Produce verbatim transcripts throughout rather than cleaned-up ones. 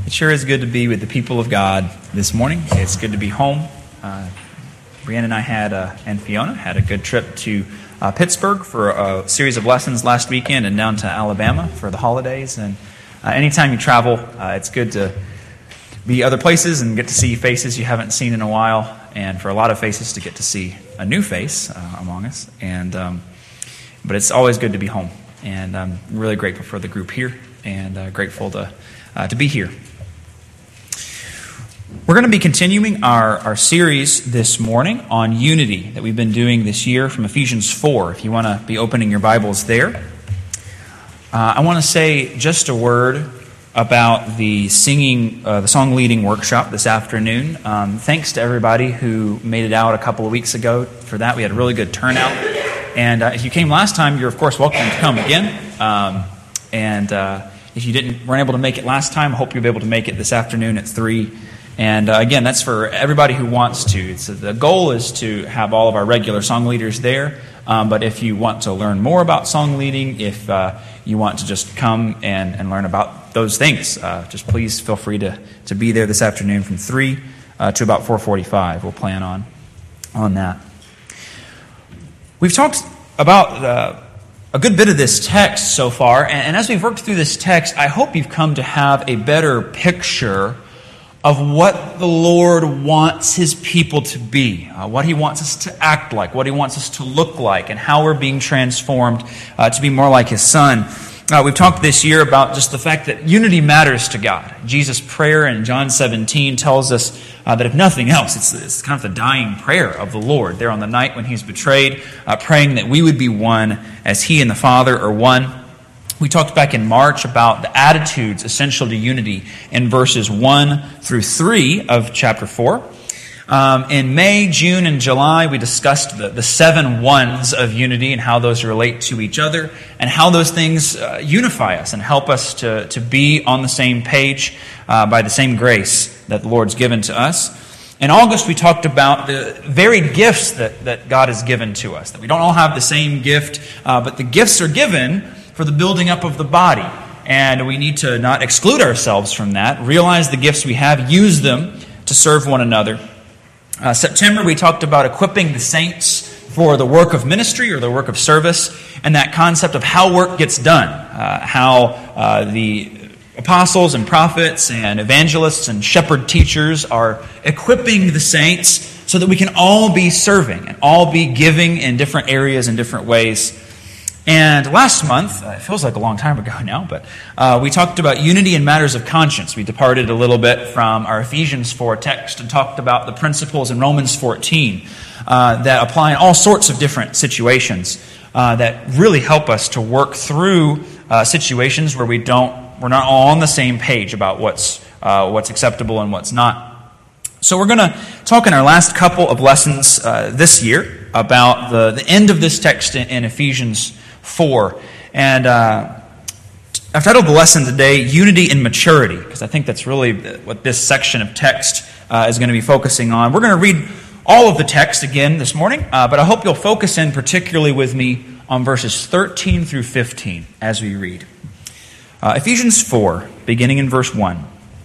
It sure is good to be with the people of God this morning. It's good to be home. Uh, Brianna and I had, uh, and Fiona, had a good trip to uh, Pittsburgh for a series of lessons last weekend and down to Alabama for the holidays. And uh, anytime you travel, uh, it's good to be other places and get to see faces you haven't seen in a while, and for a lot of faces to get to see a new face uh, among us. And um, but it's always good to be home, and I'm really grateful for the group here, and uh, grateful to uh, to be here. We're going to be continuing our, our series this morning on unity that we've been doing this year from Ephesians four. If you want to be opening your Bibles there. Uh, I want to say just a word about the singing, uh, the song leading workshop this afternoon. Um, thanks to everybody who made it out a couple of weeks ago for that. We had a really good turnout. And uh, if you came last time, you're of course welcome to come again. Um, and uh, if you didn't weren't able to make it last time, I hope you'll be able to make it this afternoon at three. And uh, again, that's for everybody who wants to. It's, the goal is to have all of our regular song leaders there. Um, but if you want to learn more about song leading, if uh, you want to just come and, and learn about those things, uh, just please feel free to, to be there this afternoon from three uh, to about four forty-five. We'll plan on, on that. We've talked about uh, a good bit of this text so far. And, and as we've worked through this text, I hope you've come to have a better picture of what the Lord wants His people to be, uh, what He wants us to act like, what He wants us to look like, and how we're being transformed uh, to be more like His Son. Uh, we've talked this year about just the fact that unity matters to God. Jesus' prayer in John seventeen tells us uh, that if nothing else, it's, it's kind of the dying prayer of the Lord there on the night when He's betrayed, uh, praying that we would be one as He and the Father are one. We talked back in March about the attitudes essential to unity in verses one through three of chapter four. Um, in May, June, and July, we discussed the, the seven ones of unity and how those relate to each other and how those things uh, unify us and help us to, to be on the same page uh, by the same grace that the Lord's given to us. In August, we talked about the varied gifts that, that God has given to us, that we don't all have the same gift, uh, but the gifts are given for the building up of the body. And we need to not exclude ourselves from that, realize the gifts we have, use them to serve one another. Uh, September, we talked about equipping the saints for the work of ministry or the work of service, and that concept of how work gets done, uh, how uh, the apostles and prophets and evangelists and shepherd teachers are equipping the saints so that we can all be serving and all be giving in different areas in different ways. And last month, uh, it feels like a long time ago now, but uh, we talked about unity in matters of conscience. We departed a little bit from our Ephesians four text and talked about the principles in Romans fourteen uh, that apply in all sorts of different situations uh, that really help us to work through uh, situations where we don't, we're not all on the same page about what's uh, what's acceptable and what's not. So we're going to talk in our last couple of lessons uh, this year about the, the end of this text in, in Ephesians four. And uh, I've titled the lesson today, Unity in Maturity, because I think that's really what this section of text uh, is going to be focusing on. We're going to read all of the text again this morning, uh, but I hope you'll focus in particularly with me on verses thirteen through fifteen as we read. Uh, Ephesians four, beginning in verse one.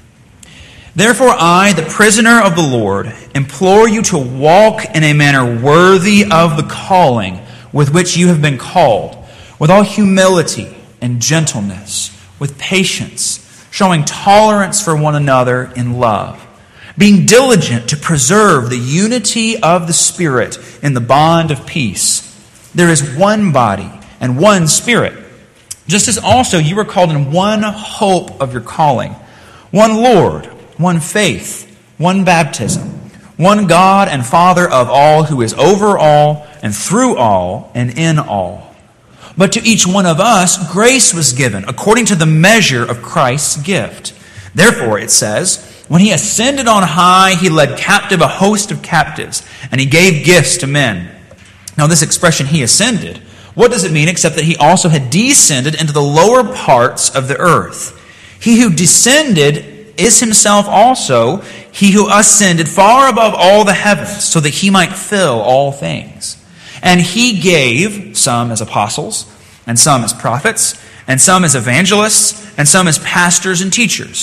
Therefore I, the prisoner of the Lord, implore you to walk in a manner worthy of the calling with which you have been called, with all humility and gentleness, with patience, showing tolerance for one another in love, being diligent to preserve the unity of the Spirit in the bond of peace. There is one body and one Spirit, just as also you were called in one hope of your calling, one Lord, one faith, one baptism, one God and Father of all, who is over all and through all and in all. But to each one of us, grace was given according to the measure of Christ's gift. Therefore, it says, when He ascended on high, He led captive a host of captives, and He gave gifts to men. Now, this expression, He ascended, what does it mean except that He also had descended into the lower parts of the earth? He who descended is Himself also He who ascended far above all the heavens, so that He might fill all things. And He gave some as apostles, and some as prophets, and some as evangelists, and some as pastors and teachers,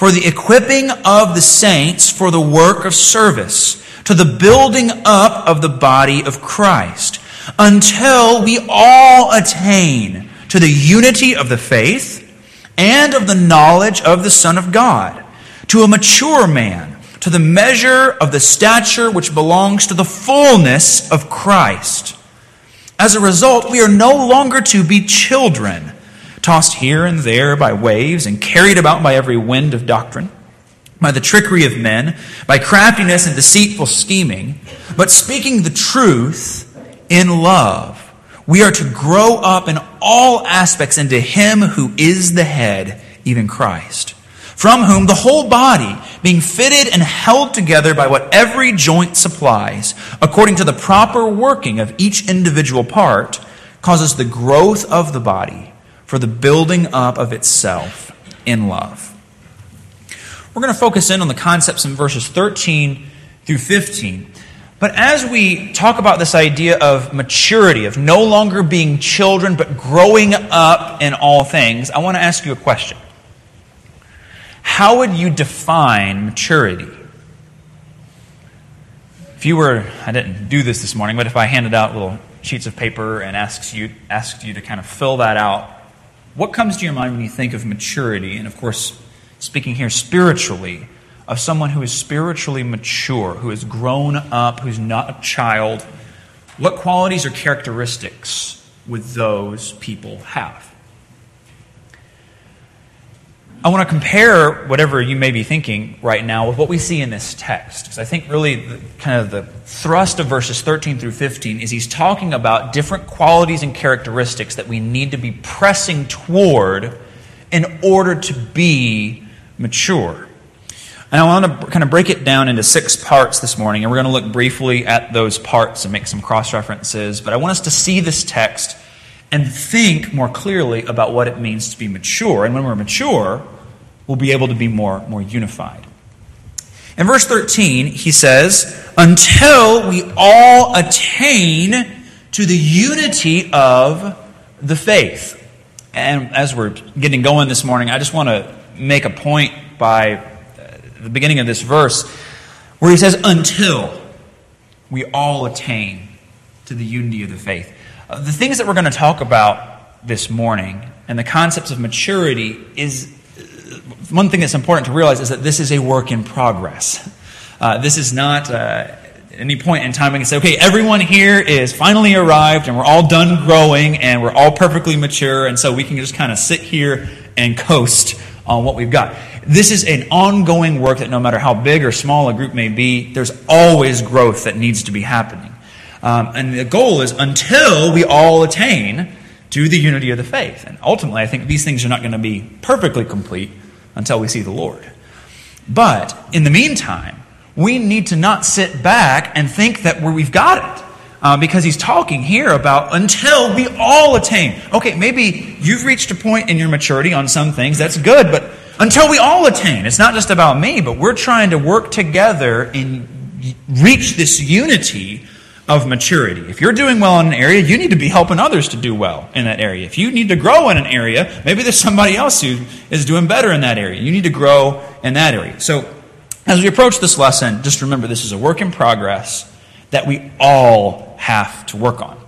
for the equipping of the saints for the work of service, to the building up of the body of Christ, until we all attain to the unity of the faith and of the knowledge of the Son of God, to a mature man, to the measure of the stature which belongs to the fullness of Christ. As a result, we are no longer to be children, tossed here and there by waves and carried about by every wind of doctrine, by the trickery of men, by craftiness and deceitful scheming, but speaking the truth in love. We are to grow up in all aspects into Him who is the head, even Christ, from whom the whole body, being fitted and held together by what every joint supplies, according to the proper working of each individual part, causes the growth of the body for the building up of itself in love. We're going to focus in on the concepts in verses thirteen through fifteen. But as we talk about this idea of maturity, of no longer being children, but growing up in all things, I want to ask you a question. How would you define maturity? If you were, I didn't do this this morning, but if I handed out little sheets of paper and asked you, asked you to kind of fill that out, what comes to your mind when you think of maturity? And of course, speaking here spiritually, of someone who is spiritually mature, who has grown up, who's not a child, what qualities or characteristics would those people have? I want to compare whatever you may be thinking right now with what we see in this text. Because I think really the, kind of the thrust of verses thirteen through fifteen is he's talking about different qualities and characteristics that we need to be pressing toward in order to be mature. And I want to kind of break it down into six parts this morning, and we're going to look briefly at those parts and make some cross-references. But I want us to see this text and think more clearly about what it means to be mature. And when we're mature, we'll be able to be more, more unified. In verse thirteen, he says, until we all attain to the unity of the faith. And as we're getting going this morning, I just want to make a point by the beginning of this verse where he says, until we all attain to the unity of the faith. Uh, the things that we're going to talk about this morning and the concepts of maturity is, one thing that's important to realize is that this is a work in progress. Uh, this is not uh, any point in time we can say, okay, everyone here is finally arrived and we're all done growing and we're all perfectly mature, and so we can just kind of sit here and coast on what we've got. This is an ongoing work that no matter how big or small a group may be, there's always growth that needs to be happening. Um, and the goal is until we all attain to the unity of the faith. And ultimately, I think these things are not going to be perfectly complete until we see the Lord. But in the meantime, we need to not sit back and think that we've got it. Uh, because he's talking here about until we all attain. Okay, maybe you've reached a point in your maturity on some things, that's good, but until we all attain. It's not just about me, but we're trying to work together and reach this unity of maturity. If you're doing well in an area, you need to be helping others to do well in that area. If you need to grow in an area, maybe there's somebody else who is doing better in that area. You need to grow in that area. So as we approach this lesson, just remember this is a work in progress that we all have to work on.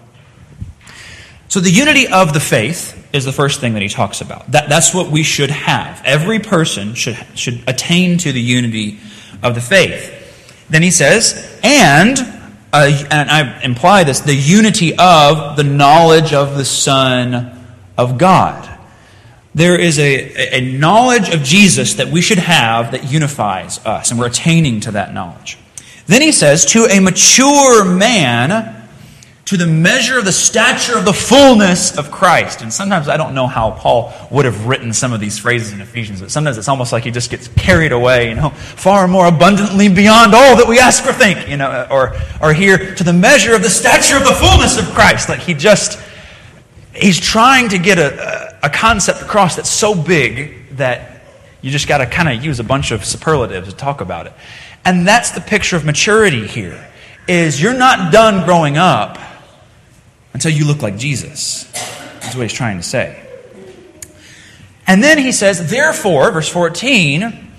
So the unity of the faith is the first thing that he talks about. That, that's what we should have. Every person should, should attain to the unity of the faith. Then he says, and, uh, and I imply this, the unity of the knowledge of the Son of God. There is a, a knowledge of Jesus that we should have that unifies us, and we're attaining to that knowledge. Then he says, to a mature man, to the measure of the stature of the fullness of Christ. And sometimes I don't know how Paul would have written some of these phrases in Ephesians, but sometimes it's almost like he just gets carried away, you know, far more abundantly beyond all that we ask or think, you know, or, or here, to the measure of the stature of the fullness of Christ. Like he just, he's trying to get a, a concept across that's so big that you just got to kind of use a bunch of superlatives to talk about it. And that's the picture of maturity here, is you're not done growing up until you look like Jesus. That's what he's trying to say. And then he says, therefore, verse fourteen,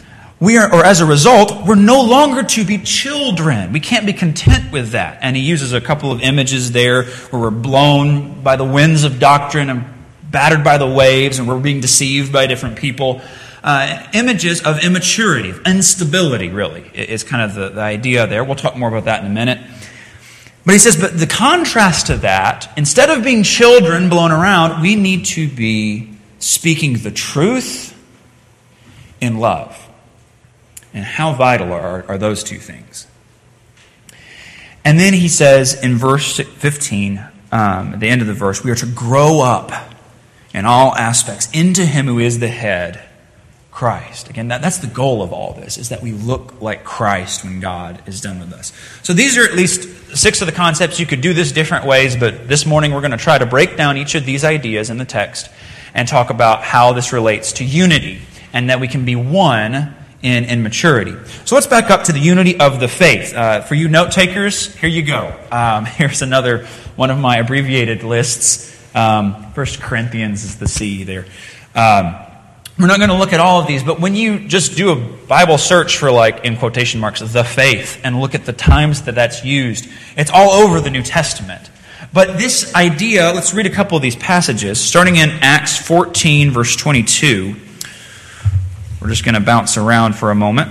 we are, or as a result, we're no longer to be children. We can't be content with that. And he uses a couple of images there where we're blown by the winds of doctrine and battered by the waves, and we're being deceived by different people. Uh, images of immaturity, of instability, really, is kind of the, the idea there. We'll talk more about that in a minute. But he says, but the contrast to that, instead of being children blown around, we need to be speaking the truth in love. And how vital are, are those two things? And then he says in verse fifteen, um, at the end of the verse, we are to grow up in all aspects into him who is the head, Christ. Again, that, that's the goal of all this, is that we look like Christ when God is done with us. So these are at least six of the concepts. You could do this different ways, but this morning we're going to try to break down each of these ideas in the text and talk about how this relates to unity and that we can be one in, in maturity. So let's back up to the unity of the faith. Uh, for you note takers, here you go. Um, here's another one of my abbreviated lists. Um, First Corinthians is the C there. Um, we're not going to look at all of these, but when you just do a Bible search for, like, in quotation marks, the faith, and look at the times that that's used, it's all over the New Testament. But this idea, let's read a couple of these passages, starting in Acts fourteen, verse twenty-two. We're just going to bounce around for a moment.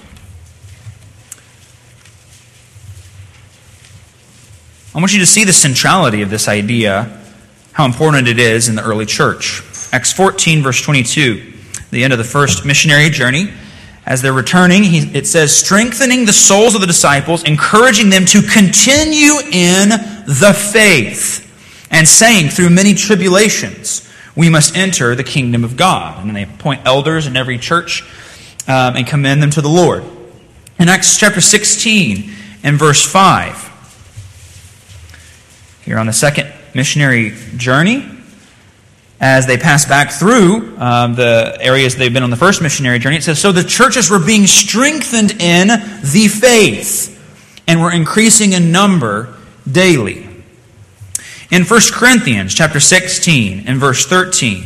I want you to see the centrality of this idea, how important it is in the early church. Acts fourteen, verse twenty-two, the end of the first missionary journey. As they're returning, he, it says, strengthening the souls of the disciples, encouraging them to continue in the faith, and saying, through many tribulations, we must enter the kingdom of God. And then they appoint elders in every church um, and commend them to the Lord. In Acts chapter sixteen and verse five, here on the second missionary journey, as they pass back through um, the areas they've been on the first missionary journey, it says, so the churches were being strengthened in the faith and were increasing in number daily. In First Corinthians chapter sixteen and verse thirteen,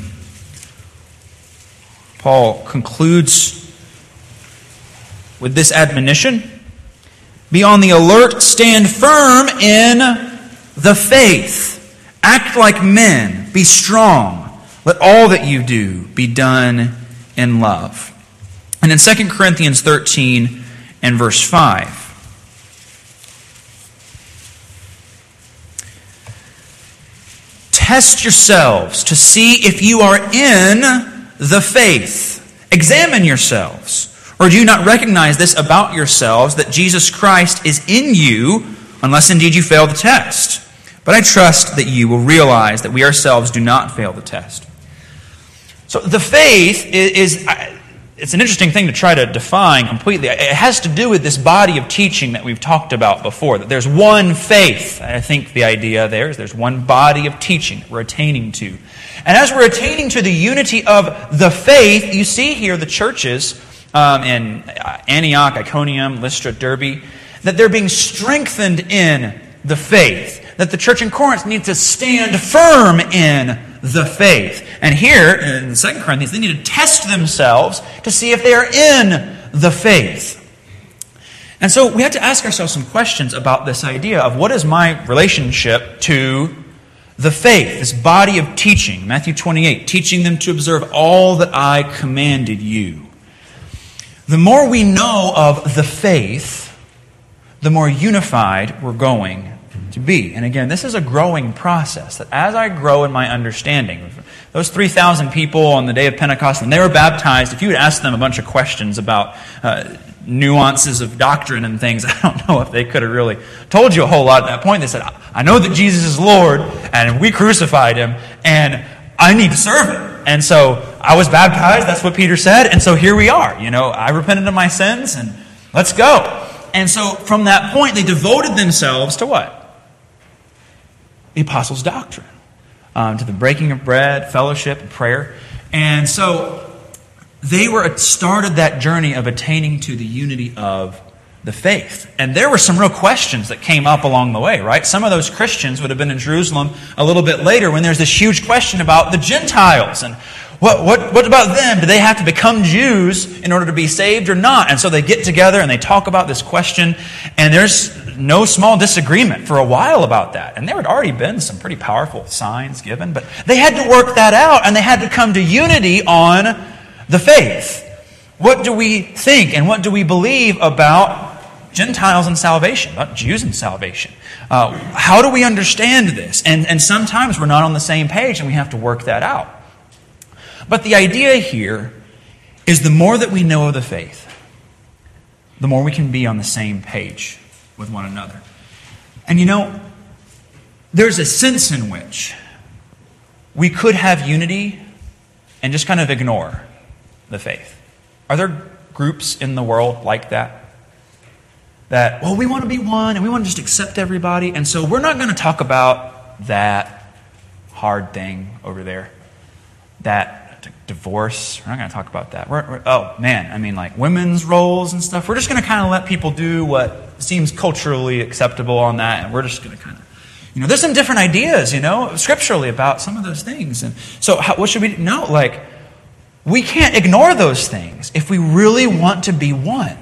Paul concludes with this admonition, be on the alert, stand firm in the faith, act like men, be strong. Let all that you do be done in love. And in Second Corinthians thirteen and verse five, test yourselves to see if you are in the faith. Examine yourselves. Or do you not recognize this about yourselves, that Jesus Christ is in you, unless indeed you fail the test? But I trust that you will realize that we ourselves do not fail the test. So the faith is, is, it's an interesting thing to try to define completely. It has to do with this body of teaching that we've talked about before, that there's one faith. I think the idea there is there's one body of teaching that we're attaining to. And as we're attaining to the unity of the faith, you see here the churches um, in Antioch, Iconium, Lystra, Derbe, that they're being strengthened in the faith. That the church in Corinth needs to stand firm in the faith. And here, in Second Corinthians, they need to test themselves to see if they are in the faith. And so we have to ask ourselves some questions about this idea of what is my relationship to the faith, this body of teaching. Matthew twenty-eight, teaching them to observe all that I commanded you. The more we know of the faith, the more unified we're going to be. And again, this is a growing process, that as I grow in my understanding, those three thousand people on the day of Pentecost, when they were baptized, if you would ask them a bunch of questions about uh, nuances of doctrine and things, I don't know if they could have really told you a whole lot at that point. They said, I know that Jesus is Lord, and we crucified Him, and I need to serve Him. And so I was baptized, that's what Peter said, and so here we are. You know, I repented of my sins, and let's go. And so from that point, they devoted themselves to what? The apostles' doctrine, um, to the breaking of bread, fellowship, and prayer. And so they were started that journey of attaining to the unity of the faith. And there were some real questions that came up along the way, right? Some of those Christians would have been in Jerusalem a little bit later when there's this huge question about the Gentiles. And What, what, what about them? Do they have to become Jews in order to be saved or not? And so they get together and they talk about this question, and there's no small disagreement for a while about that. And there had already been some pretty powerful signs given, but they had to work that out, and they had to come to unity on the faith. What do we think and what do we believe about Gentiles and salvation, about Jews and salvation? Uh, how do we understand this? And, and sometimes we're not on the same page, and we have to work that out. But the idea here is the more that we know of the faith, the more we can be on the same page with one another. And you know, there's a sense in which we could have unity and just kind of ignore the faith. Are there groups in the world like that? That, well, we want to be one and we want to just accept everybody, and so we're not going to talk about that hard thing over there. That divorce, we're not going to talk about that. We're, we're, oh, man, I mean, like women's roles and stuff. We're just going to kind of let people do what seems culturally acceptable on that, and we're just going to kind of, you know, there's some different ideas, you know, scripturally about some of those things. And so how, what should we do? No, like, we can't ignore those things if we really want to be one.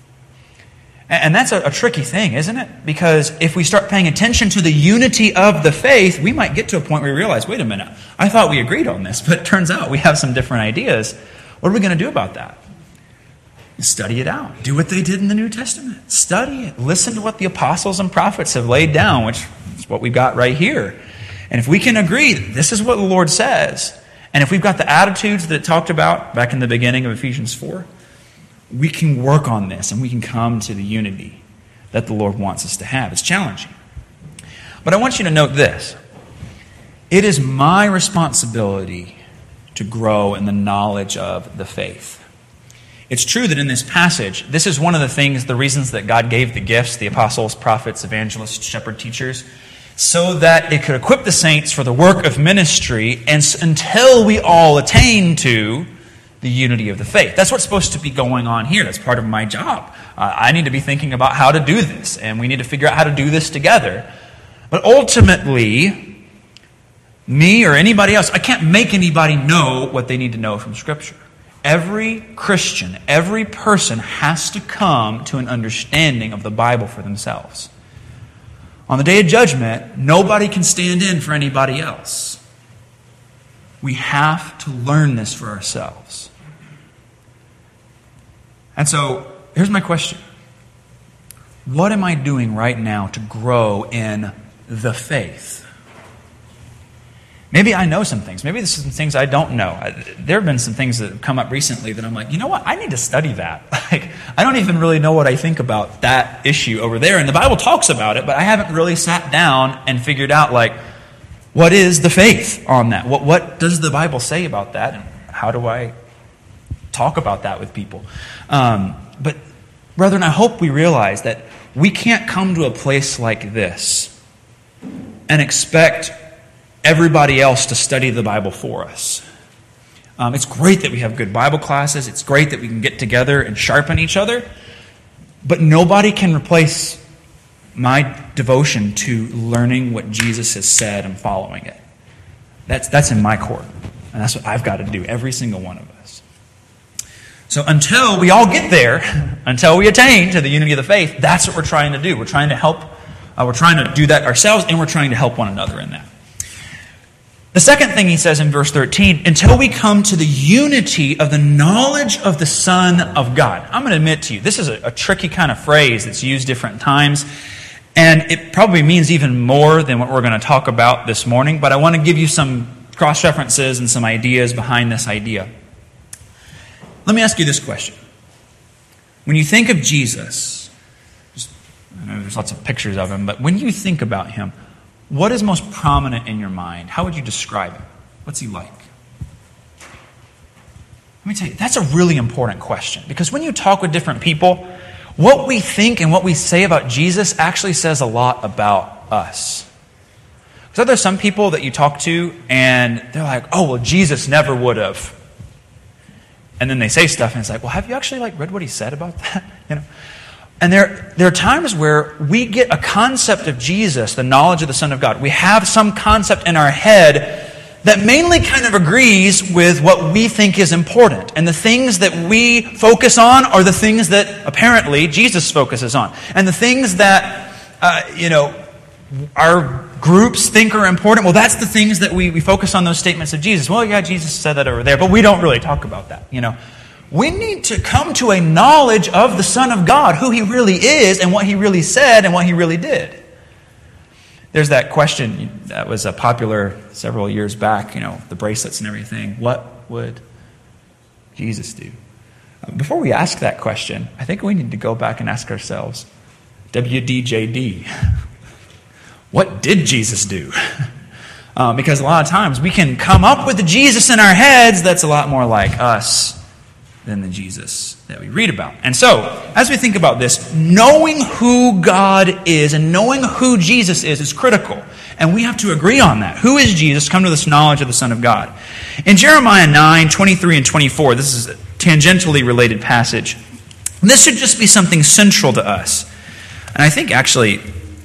And that's a, a tricky thing, isn't it? Because if we start paying attention to the unity of the faith, we might get to a point where we realize, wait a minute, I thought we agreed on this, but it turns out we have some different ideas. What are we going to do about that? Study it out. Do what they did in the New Testament. Study it. Listen to what the apostles and prophets have laid down, which is what we've got right here. And if we can agree that this is what the Lord says, and if we've got the attitudes that it talked about back in the beginning of Ephesians four, we can work on this and we can come to the unity that the Lord wants us to have. It's challenging. But I want you to note this. It is my responsibility to grow in the knowledge of the faith. It's true that in this passage, this is one of the things, the reasons that God gave the gifts, the apostles, prophets, evangelists, shepherd teachers, so that it could equip the saints for the work of ministry and until we all attain to the unity of the faith. That's what's supposed to be going on here. That's part of my job. Uh, I need to be thinking about how to do this, and we need to figure out how to do this together. But ultimately, me or anybody else, I can't make anybody know what they need to know from Scripture. Every Christian, every person has to come to an understanding of the Bible for themselves. On the day of judgment, nobody can stand in for anybody else. We have to learn this for ourselves. And so, here's my question. What am I doing right now to grow in the faith? Maybe I know some things. Maybe there's some things I don't know. There have been some things that have come up recently that I'm like, you know what? I need to study that. Like, I don't even really know what I think about that issue over there. And the Bible talks about it, but I haven't really sat down and figured out, like, what is the faith on that? What, what does the Bible say about that? And how do I talk about that with people? Um, but, brethren, I hope we realize that we can't come to a place like this and expect everybody else to study the Bible for us. Um, it's great that we have good Bible classes. It's great that we can get together and sharpen each other. But nobody can replace my devotion to learning what Jesus has said and following it. That's, that's in my court. And that's what I've got to do, every single one of us. So until we all get there, until we attain to the unity of the faith, that's what we're trying to do. We're trying to help, uh, we're trying to do that ourselves, and we're trying to help one another in that. The second thing he says in verse thirteen, until we come to the unity of the knowledge of the Son of God. I'm going to admit to you, this is a, a tricky kind of phrase that's used different times, and it probably means even more than what we're going to talk about this morning, but I want to give you some cross-references and some ideas behind this idea. Let me ask you this question. When you think of Jesus, just, I know there's lots of pictures of him, but when you think about him, what is most prominent in your mind? How would you describe him? What's he like? Let me tell you, that's a really important question. Because when you talk with different people, what we think and what we say about Jesus actually says a lot about us. So there's some people that you talk to and they're like, oh, well, Jesus never would have. And then they say stuff and it's like, well, have you actually like read what he said about that? You know. And there, there are times where we get a concept of Jesus, the knowledge of the Son of God. We have some concept in our head that mainly kind of agrees with what we think is important. And the things that we focus on are the things that apparently Jesus focuses on. And the things that, uh, you know, our groups think are important, well, that's the things that we, we focus on, those statements of Jesus. Well, yeah, Jesus said that over there, but we don't really talk about that, you know. We need to come to a knowledge of the Son of God, who He really is and what He really said and what He really did. There's that question that was popular several years back, you know, the bracelets and everything. What would Jesus do? Before we ask that question, I think we need to go back and ask ourselves, W D J D, what did Jesus do? Um, because a lot of times we can come up with the Jesus in our heads that's a lot more like us than the Jesus that we read about. And so, as we think about this, knowing who God is and knowing who Jesus is is critical. And we have to agree on that. Who is Jesus? Come to this knowledge of the Son of God. In Jeremiah nine, twenty-three and twenty-four, this is a tangentially related passage. This should just be something central to us. And I think actually,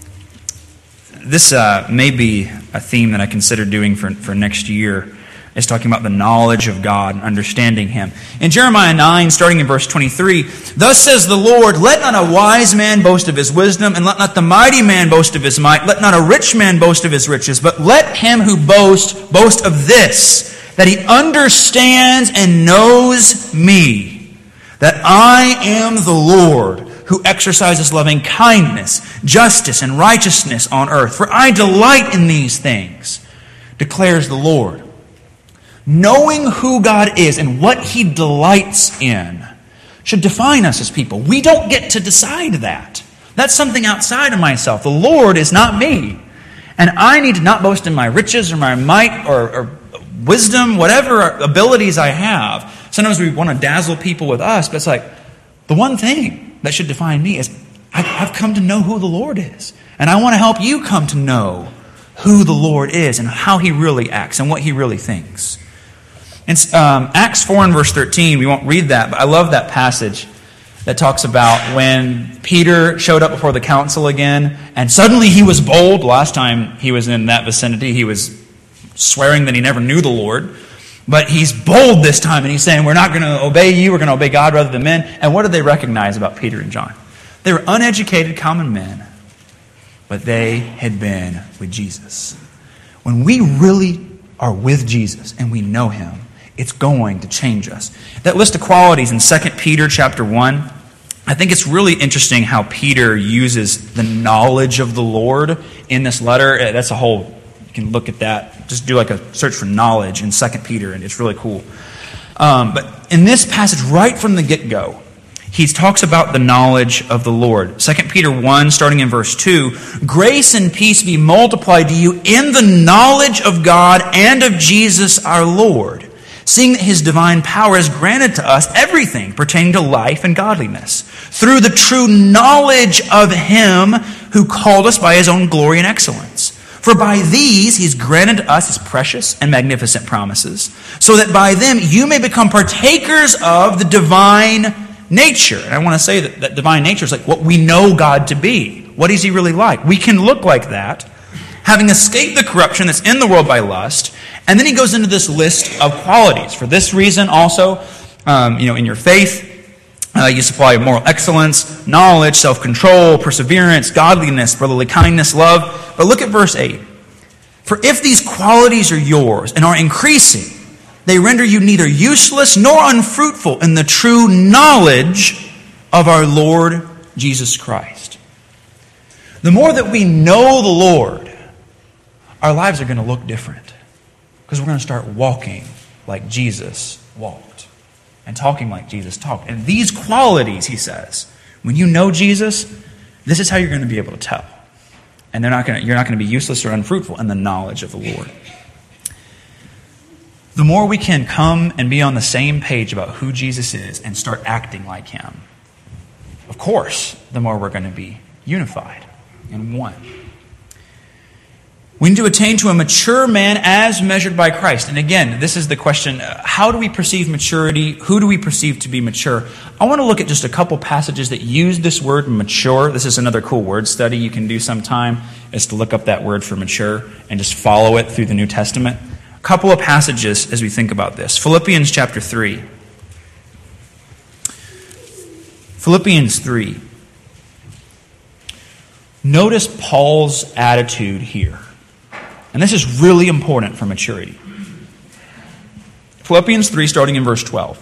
this uh, may be a theme that I consider doing for, for next year. Is talking about the knowledge of God and understanding Him. In Jeremiah nine, starting in verse twenty-three, "Thus says the Lord, let not a wise man boast of his wisdom, and let not the mighty man boast of his might, let not a rich man boast of his riches, but let him who boasts boast of this, that he understands and knows me, that I am the Lord, who exercises loving kindness, justice, and righteousness on earth. For I delight in these things, declares the Lord." Knowing who God is and what He delights in should define us as people. We don't get to decide that. That's something outside of myself. The Lord is not me. And I need to not boast in my riches or my might or, or wisdom, whatever abilities I have. Sometimes we want to dazzle people with us, but it's like, the one thing that should define me is I've come to know who the Lord is. And I want to help you come to know who the Lord is and how He really acts and what He really thinks. In um, Acts four and verse thirteen, we won't read that, but I love that passage that talks about when Peter showed up before the council again, and suddenly he was bold. Last time he was in that vicinity, he was swearing that he never knew the Lord. But he's bold this time, and he's saying, we're not going to obey you, we're going to obey God rather than men. And what did they recognize about Peter and John? They were uneducated common men, but they had been with Jesus. When we really are with Jesus and we know Him, it's going to change us. That list of qualities in Second Peter chapter one, I think it's really interesting how Peter uses the knowledge of the Lord in this letter. That's a whole, you can look at that. Just do like a search for knowledge in Second Peter, and it's really cool. Um, but in this passage, right from the get-go, he talks about the knowledge of the Lord. Second Peter one, starting in verse two, "Grace and peace be multiplied to you in the knowledge of God and of Jesus our Lord, seeing that His divine power has granted to us everything pertaining to life and godliness, through the true knowledge of Him who called us by His own glory and excellence. For by these He's granted to us His precious and magnificent promises, so that by them you may become partakers of the divine nature." And I want to say that, that divine nature is like what we know God to be. What is He really like? We can look like that, having escaped the corruption that's in the world by lust. And then he goes into this list of qualities. For this reason also, um, you know, in your faith, uh, you supply moral excellence, knowledge, self-control, perseverance, godliness, brotherly kindness, love. But look at verse eight. "For if these qualities are yours and are increasing, they render you neither useless nor unfruitful in the true knowledge of our Lord Jesus Christ." The more that we know the Lord, our lives are going to look different. Because we're going to start walking like Jesus walked and talking like Jesus talked. And these qualities, he says, when you know Jesus, this is how you're going to be able to tell. And they're not going to, you're not going to be useless or unfruitful in the knowledge of the Lord. The more we can come and be on the same page about who Jesus is and start acting like Him, of course, the more we're going to be unified in one. We need to attain to a mature man as measured by Christ. And again, this is the question, how do we perceive maturity? Who do we perceive to be mature? I want to look at just a couple passages that use this word mature. This is another cool word study you can do sometime, is to look up that word for mature and just follow it through the New Testament. A couple of passages as we think about this. Philippians chapter three. Philippians three. Notice Paul's attitude here. And this is really important for maturity. Philippians three, starting in verse twelve.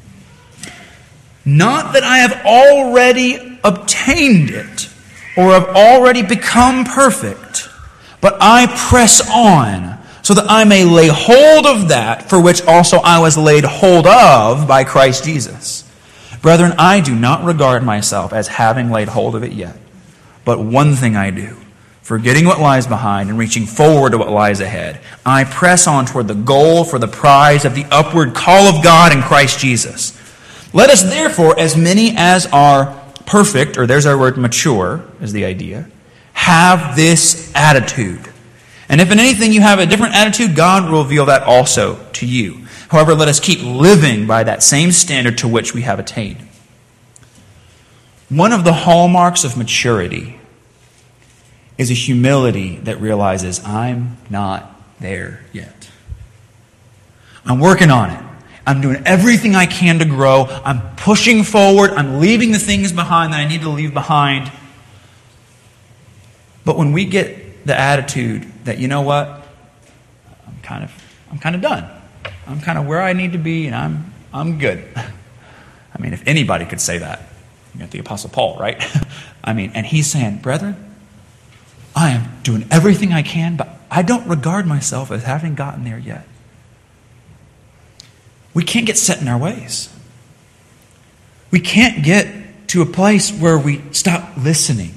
Not that I have already obtained it, or have already become perfect, but I press on, so that I may lay hold of that for which also I was laid hold of by Christ Jesus. Brethren, I do not regard myself as having laid hold of it yet. But one thing I do, forgetting what lies behind and reaching forward to what lies ahead, I press on toward the goal for the prize of the upward call of God in Christ Jesus. Let us therefore, as many as are perfect, or there's our word mature, is the idea, have this attitude. And if in anything you have a different attitude, God will reveal that also to you. However, let us keep living by that same standard to which we have attained. One of the hallmarks of maturity is a humility that realizes I'm not there yet. I'm working on it. I'm doing everything I can to grow. I'm pushing forward. I'm leaving the things behind that I need to leave behind. But when we get the attitude that, you know what, I'm kind of I'm kind of done. I'm kind of where I need to be, and I'm I'm good. I mean, if anybody could say that, you got the Apostle Paul, right? I mean, and he's saying, brethren, I am doing everything I can, but I don't regard myself as having gotten there yet. We can't get set in our ways. We can't get to a place where we stop listening.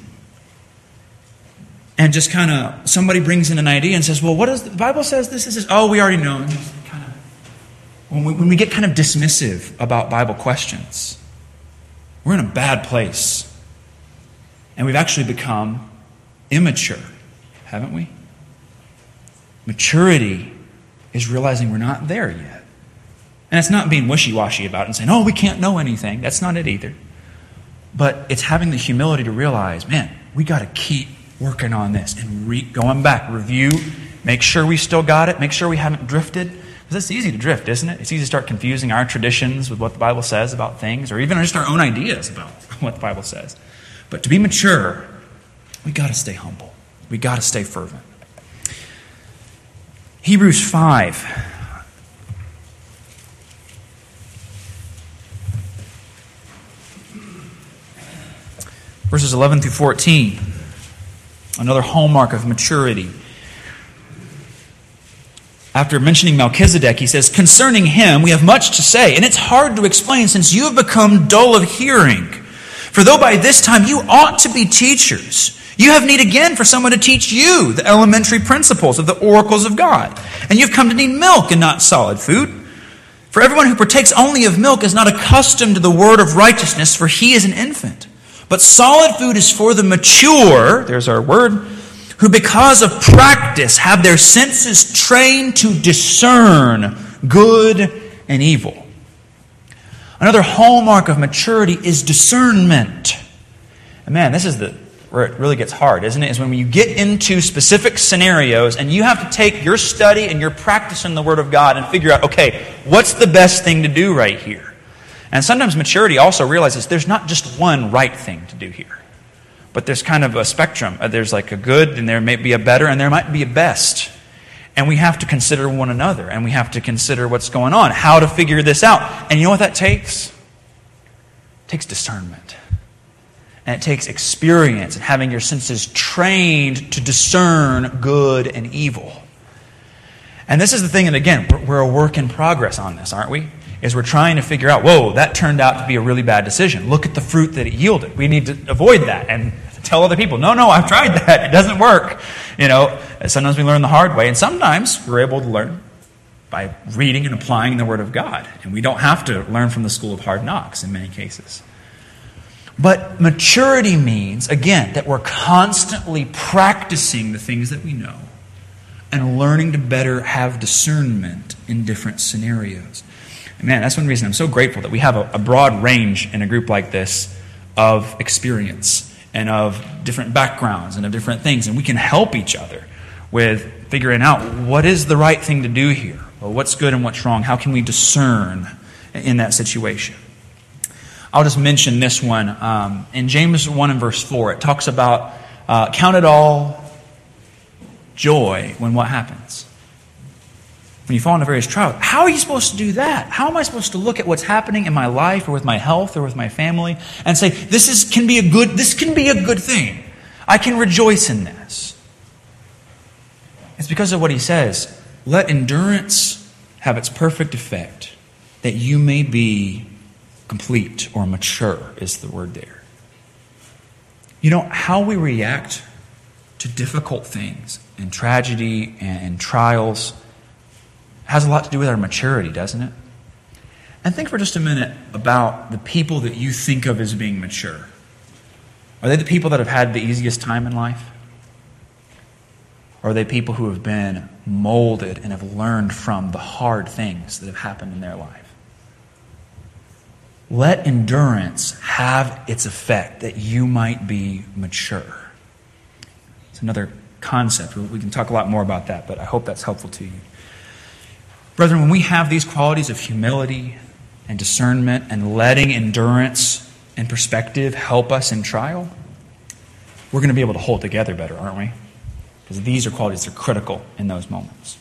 And just kind of, somebody brings in an idea and says, well, what does the Bible says this is? Oh, we already know. And just kind of, when we, when we get kind of dismissive about Bible questions, we're in a bad place. And we've actually become immature, haven't we? Maturity is realizing we're not there yet. And it's not being wishy-washy about it and saying, oh, we can't know anything. That's not it either. But it's having the humility to realize, man, we got to keep working on this and re- going back, review, make sure we still got it, make sure we haven't drifted. Because it's easy to drift, isn't it? It's easy to start confusing our traditions with what the Bible says about things, or even just our own ideas about what the Bible says. But to be mature, we got to stay humble. We got to stay fervent. Hebrews five. Verses eleven through fourteen. Another hallmark of maturity. After mentioning Melchizedek, he says, concerning him we have much to say, and it's hard to explain since you have become dull of hearing. For though by this time you ought to be teachers, you have need again for someone to teach you the elementary principles of the oracles of God. And you've come to need milk and not solid food. For everyone who partakes only of milk is not accustomed to the word of righteousness, for he is an infant. But solid food is for the mature, there's our word, who because of practice have their senses trained to discern good and evil. Another hallmark of maturity is discernment. And man, this is the where it really gets hard, isn't it? Is when you get into specific scenarios and you have to take your study and your practice in the Word of God and figure out, okay, what's the best thing to do right here? And sometimes maturity also realizes there's not just one right thing to do here. But there's kind of a spectrum. There's like a good, and there may be a better, and there might be a best. And we have to consider one another, and we have to consider what's going on, how to figure this out. And you know what that takes? It takes discernment. And it takes experience and having your senses trained to discern good and evil. And this is the thing, and again, we're, we're a work in progress on this, aren't we? Is we're trying to figure out, whoa, that turned out to be a really bad decision. Look at the fruit that it yielded. We need to avoid that and tell other people, no, no, I've tried that. It doesn't work. You know, sometimes we learn the hard way, and sometimes we're able to learn by reading and applying the Word of God. And we don't have to learn from the school of hard knocks in many cases. But maturity means, again, that we're constantly practicing the things that we know and learning to better have discernment in different scenarios. Man, that's one reason I'm so grateful that we have a, a broad range in a group like this of experience and of different backgrounds and of different things, and we can help each other with figuring out what is the right thing to do here, or what's good and what's wrong. How can we discern in that situation? I'll just mention this one. Um, in James one and verse four, it talks about uh, count it all joy when what happens? When you fall into various trials. How are you supposed to do that? How am I supposed to look at what's happening in my life or with my health or with my family and say, this is can be a good this can be a good thing. I can rejoice in this. It's because of what he says. Let endurance have its perfect effect, that you may be complete or mature is the word there. You know, how we react to difficult things and tragedy and trials has a lot to do with our maturity, doesn't it? And think for just a minute about the people that you think of as being mature. Are they the people that have had the easiest time in life? Or are they people who have been molded and have learned from the hard things that have happened in their life? Let endurance have its effect, that you might be mature. It's another concept. We can talk a lot more about that, but I hope that's helpful to you. Brethren, when we have these qualities of humility and discernment and letting endurance and perspective help us in trial, we're going to be able to hold together better, aren't we? Because these are qualities that are critical in those moments.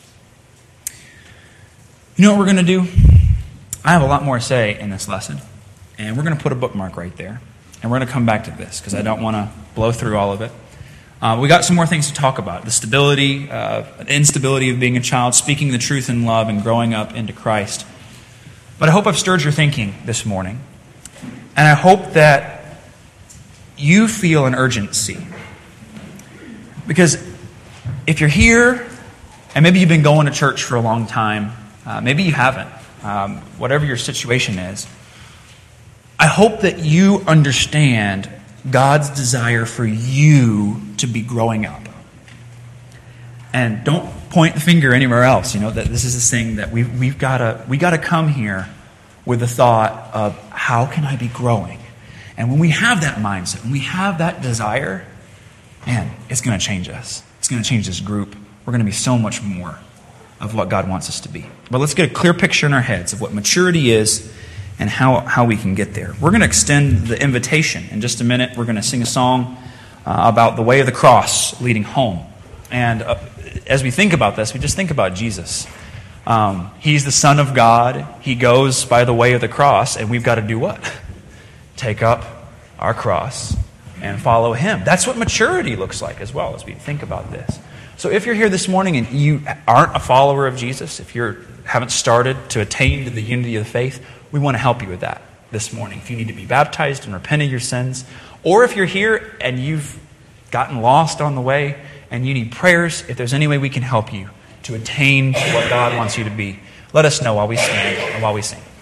You know what we're going to do? I have a lot more to say in this lesson, and we're going to put a bookmark right there, and we're going to come back to this because I don't want to blow through all of it. Uh, we got some more things to talk about. The stability, uh, instability of being a child, speaking the truth in love, and growing up into Christ. But I hope I've stirred your thinking this morning. And I hope that you feel an urgency. Because if you're here, and maybe you've been going to church for a long time, uh, maybe you haven't, um, whatever your situation is, I hope that you understand God's desire for you to be growing up. And don't point the finger anywhere else. You know, that this is this thing that we've, we've got to we got to come here with the thought of, how can I be growing? And when we have that mindset, when we have that desire, man, it's going to change us. It's going to change this group. We're going to be so much more of what God wants us to be. But let's get a clear picture in our heads of what maturity is and how, how we can get there. We're going to extend the invitation. In just a minute, we're going to sing a song uh, about the way of the cross leading home. And uh, as we think about this, we just think about Jesus. Um, he's the Son of God. He goes by the way of the cross, and we've got to do what? Take up our cross and follow Him. That's what maturity looks like as well as we think about this. So if you're here this morning and you aren't a follower of Jesus, if you haven't started to attain to the unity of the faith, we want to help you with that this morning. If you need to be baptized and repent of your sins, or if you're here and you've gotten lost on the way and you need prayers, if there's any way we can help you to attain what God wants you to be, let us know while we stand and while we sing.